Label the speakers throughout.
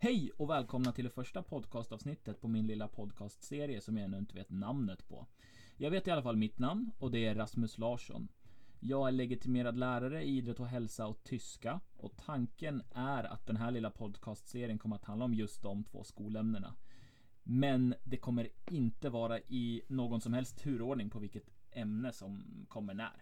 Speaker 1: Hej och välkomna till det första podcastavsnittet på min lilla podcastserie som jag ännu inte vet namnet på. Jag vet i alla fall mitt namn och det är Rasmus Larsson. Jag är legitimerad lärare i idrott och hälsa och tyska och tanken är att den här lilla podcastserien kommer att handla om just de två skolämnena. Men det kommer inte vara i någon som helst turordning på vilket ämne som kommer när.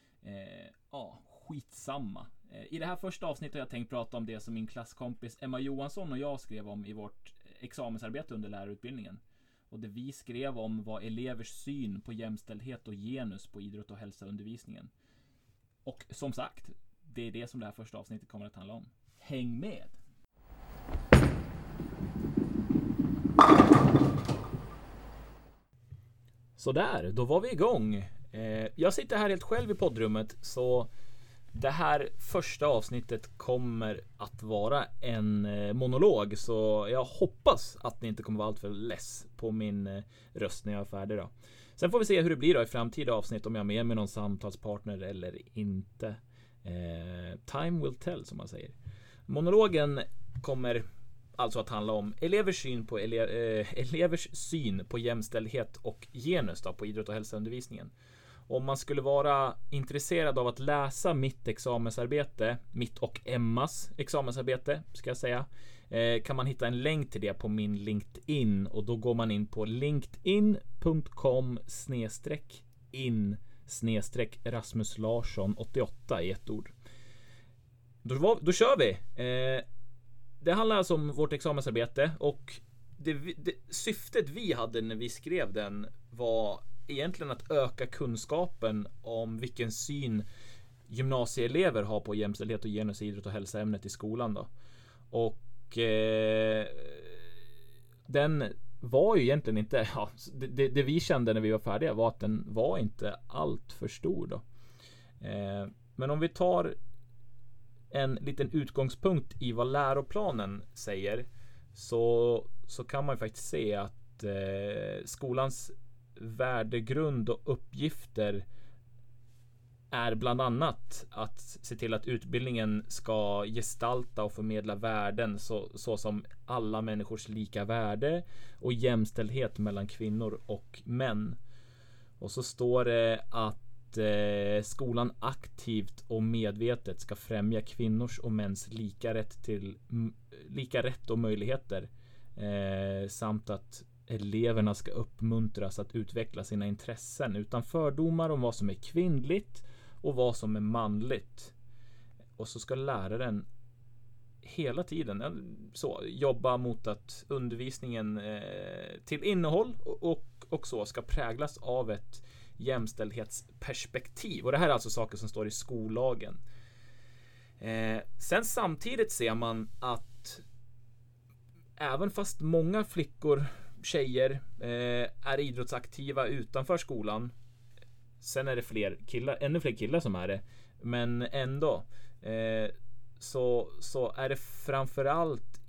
Speaker 1: Skitsamma. I det här första avsnittet har jag tänkt prata om det som min klasskompis Emma Johansson och jag skrev om i vårt examensarbete under lärarutbildningen. Och det vi skrev om var elevers syn på jämställdhet och genus på idrott och hälsaundervisningen. Och som sagt, det är det som det här första avsnittet kommer att handla om. Häng med! Sådär, då var vi igång. Jag sitter här helt själv i poddrummet, så det här första avsnittet kommer att vara en monolog, så jag hoppas att ni inte kommer vara allt för less på min röst när jag är färdig då. Sen får vi se hur det blir då i framtida avsnitt, om jag är med någon samtalspartner eller inte. Time will tell, som man säger. Monologen kommer alltså att handla om elevers syn på jämställdhet och genus då, på idrott och hälsaundervisningen. Om man skulle vara intresserad av att läsa mitt examensarbete, mitt och Emmas examensarbete ska jag säga, kan man hitta en länk till det på min LinkedIn, och då går man in på linkedin.com/Rasmus Larsson 88 i ett ord. Då kör vi! Det handlar alltså om vårt examensarbete, och syftet vi hade när vi skrev den var egentligen att öka kunskapen om vilken syn gymnasieelever har på jämställdhet och genus, idrott och hälsaämnet i skolan då. Och den var ju egentligen inte, det vi kände när vi var färdiga var att den var inte allt för stor då. Men om vi tar en liten utgångspunkt i vad läroplanen säger, så kan man ju faktiskt se att skolans värdegrund och uppgifter är bland annat att se till att utbildningen ska gestalta och förmedla värden så som alla människors lika värde och jämställdhet mellan kvinnor och män. Och så står det att skolan aktivt och medvetet ska främja kvinnors och mäns lika rätt och möjligheter, samt att eleverna ska uppmuntras att utveckla sina intressen utan fördomar om vad som är kvinnligt och vad som är manligt. Och så ska läraren hela tiden jobba mot att undervisningen till innehåll och så ska präglas av ett jämställdhetsperspektiv. Och det här är alltså saker som står i skollagen. Sen samtidigt ser man att även fast många tjejer är idrottsaktiva utanför skolan, sen är det ännu fler killar som är det, men ändå så är det framförallt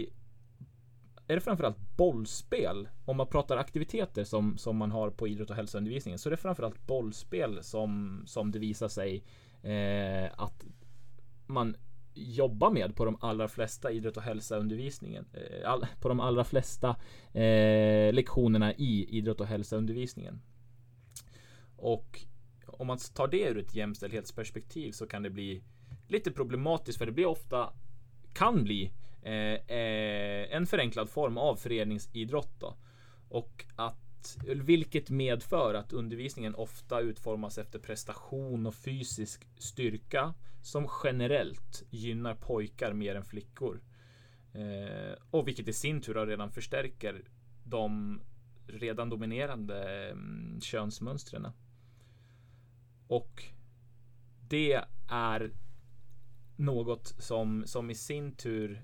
Speaker 1: bollspel. Om man pratar aktiviteter som man har på idrott och hälsoundervisningen, så är det framförallt bollspel som det visar sig att man jobba med på de allra flesta idrott och hälsaundervisningen, på de allra flesta lektionerna i idrott och hälsaundervisningen. Och om man tar det ur ett jämställdhetsperspektiv, så kan det bli lite problematiskt, för det kan bli en förenklad form av föreningsidrott då. Och vilket medför att undervisningen ofta utformas efter prestation och fysisk styrka, som generellt gynnar pojkar mer än flickor. Och vilket i sin tur redan förstärker de redan dominerande könsmönstren. Och det är något som i sin tur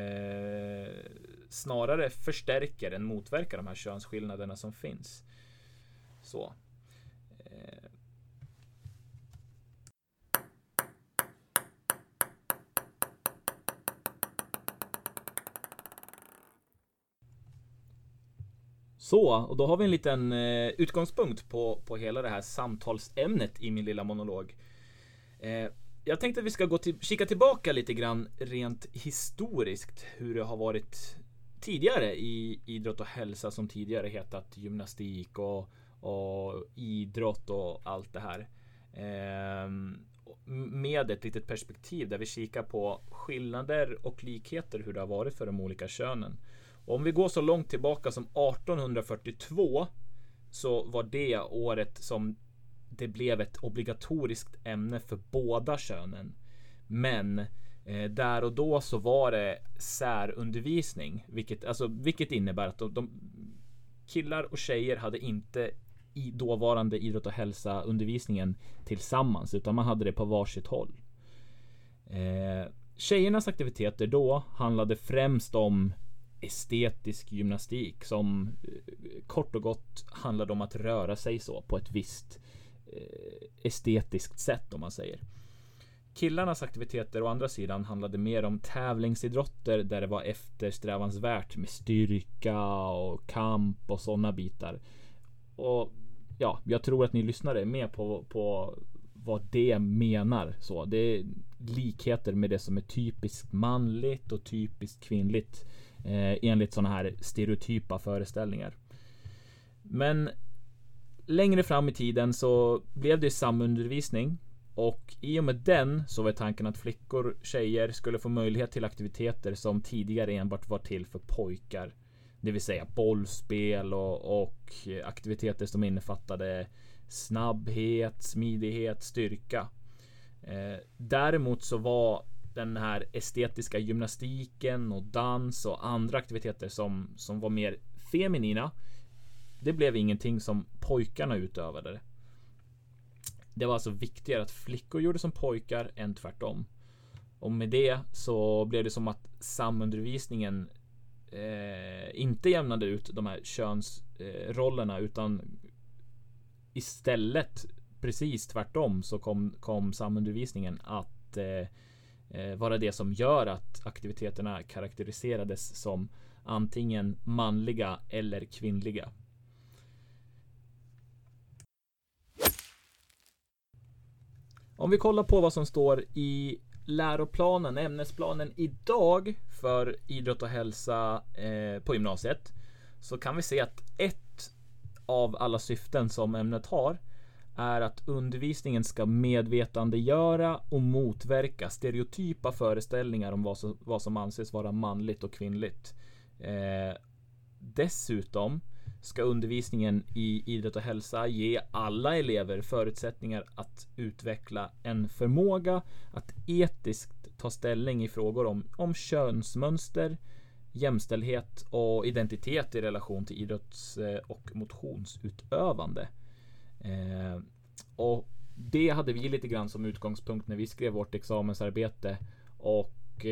Speaker 1: snarare förstärker än motverkar de här könsskillnaderna som finns. Så. Och då har vi en liten utgångspunkt på hela det här samtalsämnet i min lilla monolog. jag tänkte att vi ska kika tillbaka lite grann rent historiskt hur det har varit tidigare i idrott och hälsa, som tidigare hetat gymnastik och idrott och allt det här. Med ett litet perspektiv där vi kikar på skillnader och likheter, hur det har varit för de olika könen. Och om vi går så långt tillbaka som 1842, så var det året som det blev ett obligatoriskt ämne för båda könen. Men där och då så var det särundervisning, vilket innebär att de killar och tjejer hade inte i dåvarande idrott och hälsa undervisningen tillsammans, utan man hade det på varsitt håll. Tjejernas aktiviteter då handlade främst om estetisk gymnastik, som kort och gott handlade om att röra sig så på ett visst estetiskt sätt, om man säger. Killarnas aktiviteter å andra sidan handlade mer om tävlingsidrotter, där det var eftersträvansvärt med styrka och kamp och sådana bitar. Och ja, jag tror att ni lyssnare är med på vad det menar. Så det är likheter med det som är typiskt manligt och typiskt kvinnligt, enligt sådana här stereotypa föreställningar. Men längre fram i tiden så blev det samundervisning, och i och med den så var tanken att flickor och tjejer skulle få möjlighet till aktiviteter som tidigare enbart var till för pojkar. Det vill säga bollspel och aktiviteter som innefattade snabbhet, smidighet, styrka. Däremot så var den här estetiska gymnastiken och dans och andra aktiviteter som var mer feminina, det blev ingenting som pojkarna utövade. Det var alltså viktigare att flickor gjorde som pojkar än tvärtom. Och med det så blev det som att samundervisningen inte jämnade ut de här könsrollerna, utan istället precis tvärtom så kom samundervisningen att vara det som gör att aktiviteterna karaktäriserades som antingen manliga eller kvinnliga. Om vi kollar på vad som står i läroplanen, ämnesplanen idag för idrott och hälsa på gymnasiet, så kan vi se att ett av alla syften som ämnet har är att undervisningen ska medvetandegöra och motverka stereotypa föreställningar om vad som anses vara manligt och kvinnligt. Dessutom ska undervisningen i idrott och hälsa ge alla elever förutsättningar att utveckla en förmåga att etiskt ta ställning i frågor om könsmönster, jämställdhet och identitet i relation till idrotts- och motionsutövande. Och det hade vi lite grann som utgångspunkt när vi skrev vårt examensarbete, och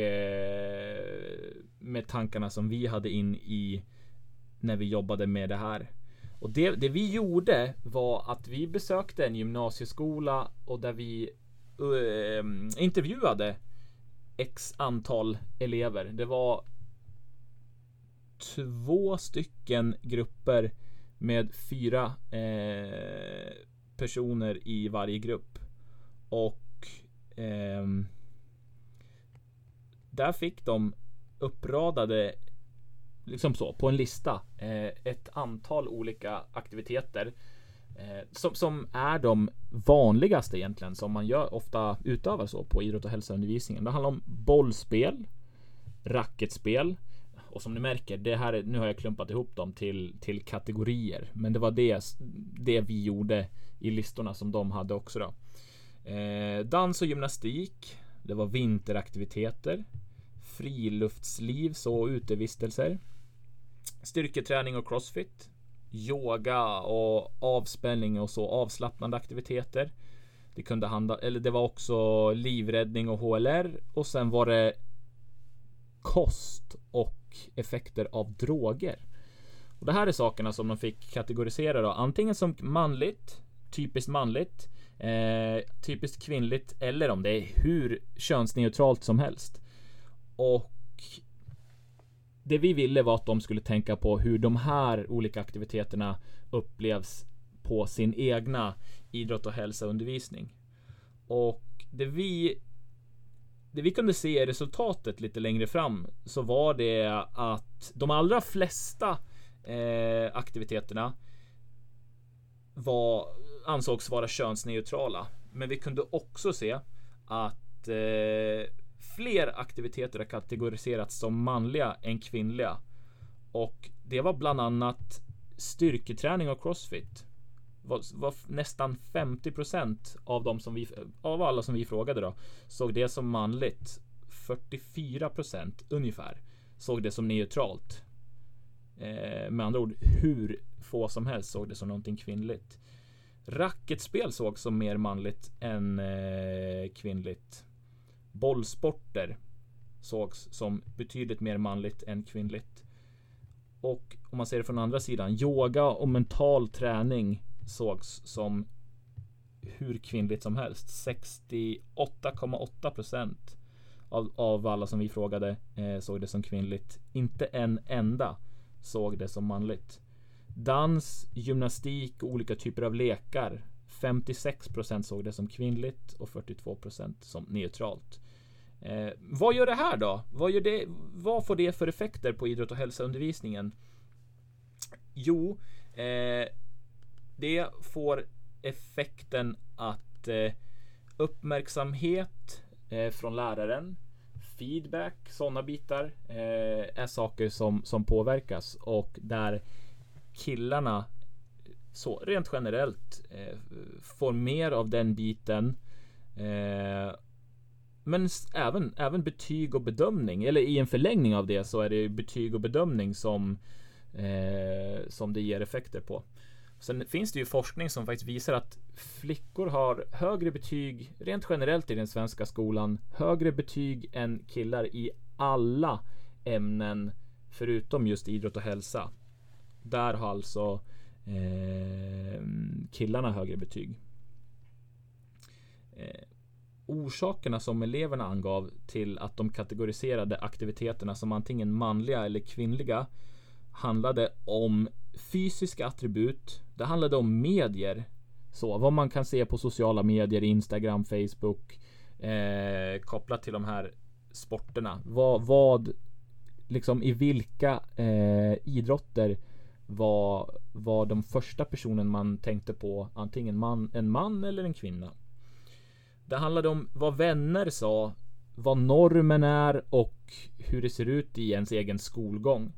Speaker 1: med tankarna som vi hade in i när vi jobbade med det här. Och det vi gjorde var att vi besökte en gymnasieskola, och där vi intervjuade x antal elever. Det var 2 stycken grupper med 4 personer i varje grupp. Och där fick de uppradade liksom så på en lista ett antal olika aktiviteter som är de vanligaste egentligen, som man ofta utövar så på idrott- och hälsoundervisningen. Det handlar om bollspel, racketspel, och som ni märker, nu har jag klumpat ihop dem till kategorier, men det var det vi gjorde i listorna som de hade också då. Dans och gymnastik, det var vinteraktiviteter, friluftsliv, så utevistelser, styrketräning och crossfit, yoga och avspänning och så avslappnande aktiviteter. Det var också livräddning och HLR, och sen var det kost och effekter av droger. Och det här är sakerna som de fick kategorisera då, antingen som manligt, typiskt kvinnligt, eller om det är hur könsneutralt som helst. Och det vi ville var att de skulle tänka på hur de här olika aktiviteterna upplevs på sin egna idrott- och hälsoundervisning. Och det vi det vi kunde se i resultatet lite längre fram, så var det att de allra flesta aktiviteterna ansågs vara könsneutrala. Men vi kunde också se att fler aktiviteter har kategoriserats som manliga än kvinnliga. Och det var bland annat styrketräning och crossfit. Var nästan 50% av alla som vi frågade då såg det som manligt. 44% ungefär såg det som neutralt. Med andra ord, hur få som helst såg det som någonting kvinnligt. Racketspel sågs som mer manligt än kvinnligt. Bollsporter sågs som betydligt mer manligt än kvinnligt. Och om man ser det från andra sidan, yoga och mental träning sågs som hur kvinnligt som helst. 68,8% av alla som vi frågade såg det som kvinnligt. Inte en enda såg det som manligt. Dans, gymnastik och olika typer av lekar, 56% såg det som kvinnligt och 42% som neutralt. Vad gör det här då? Vad får det för effekter på idrott- och hälsoundervisningen? Jo, det får effekten att uppmärksamhet från läraren, feedback, sådana bitar är saker som påverkas, och där killarna så rent generellt får mer av den biten, men även betyg och bedömning, eller i en förlängning av det så är det betyg och bedömning som det ger effekter på. Sen finns det ju forskning som faktiskt visar att flickor har högre betyg rent generellt i den svenska skolan, högre betyg än killar i alla ämnen förutom just idrott och hälsa. Där har alltså killarna högre betyg. Orsakerna som eleverna angav till att de kategoriserade aktiviteterna som antingen manliga eller kvinnliga handlade om fysiska attribut. Det handlade om medier. Så vad man kan se på sociala medier, Instagram, Facebook, kopplat till de här sporterna. Vad liksom i vilka idrotter var de första personen man tänkte på, antingen en man eller en kvinna. Det handlade om vad vänner sa, vad normen är och hur det ser ut i ens egen skolgång.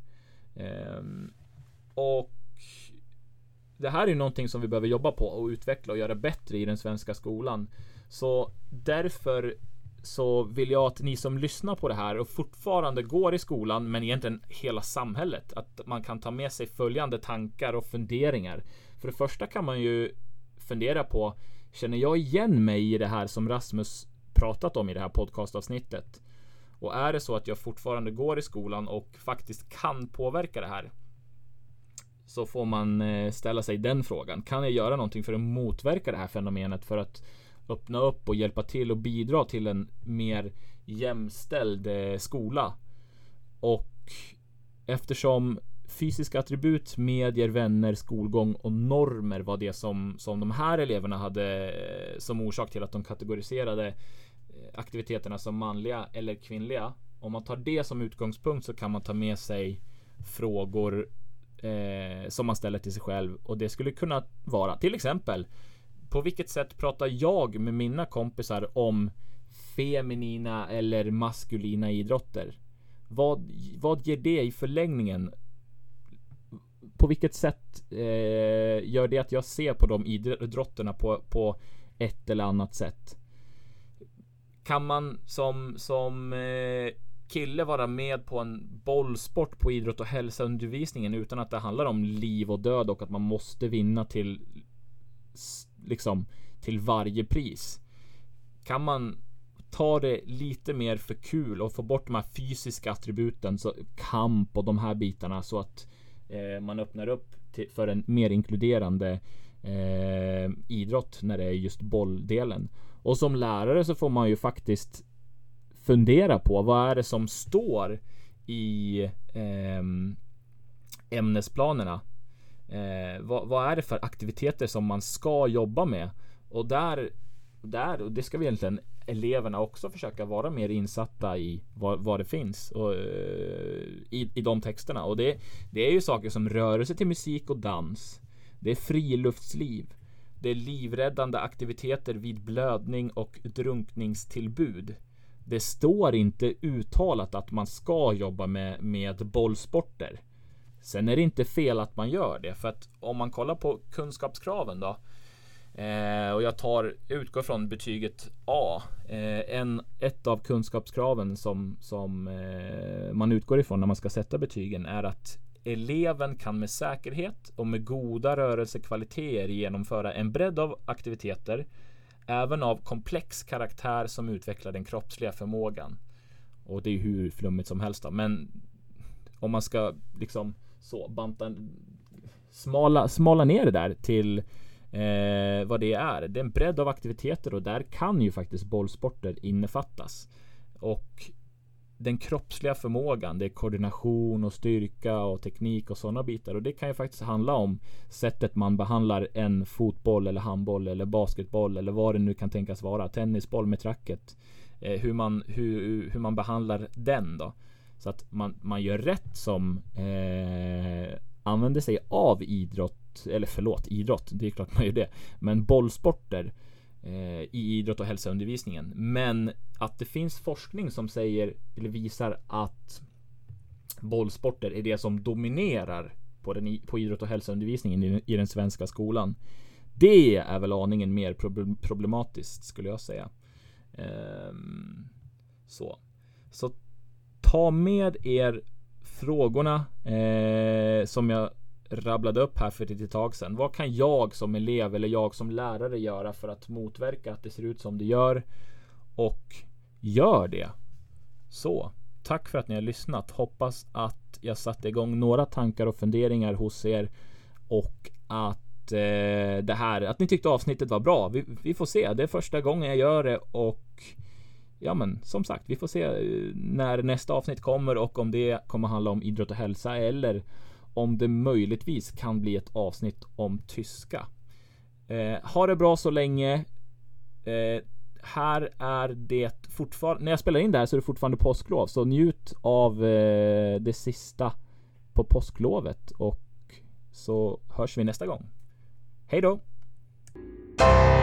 Speaker 1: Och det här är någonting som vi behöver jobba på och utveckla och göra bättre i den svenska skolan. Så därför så vill jag att ni som lyssnar på det här och fortfarande går i skolan, men egentligen hela samhället, att man kan ta med sig följande tankar och funderingar. För det första kan man ju fundera på, känner jag igen mig i det här som Rasmus pratat om i det här podcastavsnittet? Och är det så att jag fortfarande går i skolan och faktiskt kan påverka det här, så får man ställa sig den frågan. Kan jag göra någonting för att motverka det här fenomenet, för att öppna upp och hjälpa till och bidra till en mer jämställd skola? Och eftersom fysiska attribut, medier, vänner, skolgång och normer var det som de här eleverna hade som orsak till att de kategoriserade aktiviteterna som manliga eller kvinnliga. Om man tar det som utgångspunkt så kan man ta med sig frågor som man ställer till sig själv, och det skulle kunna vara till exempel: på vilket sätt pratar jag med mina kompisar om feminina eller maskulina idrotter? Vad ger det i förlängningen? På vilket sätt gör det att jag ser på de idrotterna på ett eller annat sätt? Kan man som kille vara med på en bollsport på idrott- och hälsoundervisningen utan att det handlar om liv och död och att man måste vinna till varje pris? Kan man ta det lite mer för kul och få bort de här fysiska attributen, så kamp och de här bitarna, så att man öppnar upp för en mer inkluderande idrott när det är just bolldelen. Och som lärare så får man ju faktiskt fundera på vad är det som står i ämnesplanerna. Vad är det för aktiviteter som man ska jobba med? Och där och det ska vi egentligen eleverna också försöka vara mer insatta i vad det finns och, i de texterna. Och det är ju saker som rörelse till musik och dans. Det är friluftsliv. Det är livräddande aktiviteter vid blödning och drunkningstillbud. Det står inte uttalat att man ska jobba med bollsporter. Sen är det inte fel att man gör det. För att om man kollar på kunskapskraven då. Och jag utgår från betyget A. Ett av kunskapskraven som man utgår ifrån när man ska sätta betygen är att eleven kan med säkerhet och med goda rörelsekvaliteter genomföra en bredd av aktiviteter, även av komplex karaktär som utvecklar den kroppsliga förmågan. Och det är hur flummigt som helst då. Men om man ska liksom så smala ner det där till vad det är. Det är en bredd av aktiviteter och där kan ju faktiskt bollsporter innefattas. Och den kroppsliga förmågan, det är koordination och styrka och teknik och sådana bitar. Och det kan ju faktiskt handla om sättet man behandlar en fotboll eller handboll eller basketboll eller vad det nu kan tänkas vara. Tennisboll med tracket. Hur man behandlar den då. Så att man gör rätt som använder sig av idrott. Det är klart man gör det. Men bollsporter i idrott- och hälsoundervisningen. Men att det finns forskning som säger eller visar att bollsporter är det som dominerar på idrott- och hälsoundervisningen i den svenska skolan. Det är väl aningen mer problematiskt skulle jag säga. Så ta med er frågorna som jag rabblade upp här för ett litet tag sedan. Vad kan jag som elev eller jag som lärare göra för att motverka att det ser ut som det gör? Och gör det. Så, tack för att ni har lyssnat. Hoppas att jag satte igång några tankar och funderingar hos er och att att ni tyckte avsnittet var bra. Vi får se. Det är första gången jag gör det och ja, men som sagt, vi får se när nästa avsnitt kommer och om det kommer handla om idrott och hälsa eller om det möjligtvis kan bli ett avsnitt om tyska. Ha det bra så länge. Här är det fortfarande, när jag spelar in det här så är det fortfarande påsklov, så njut av det sista på påsklovet och så hörs vi nästa gång. Hej då!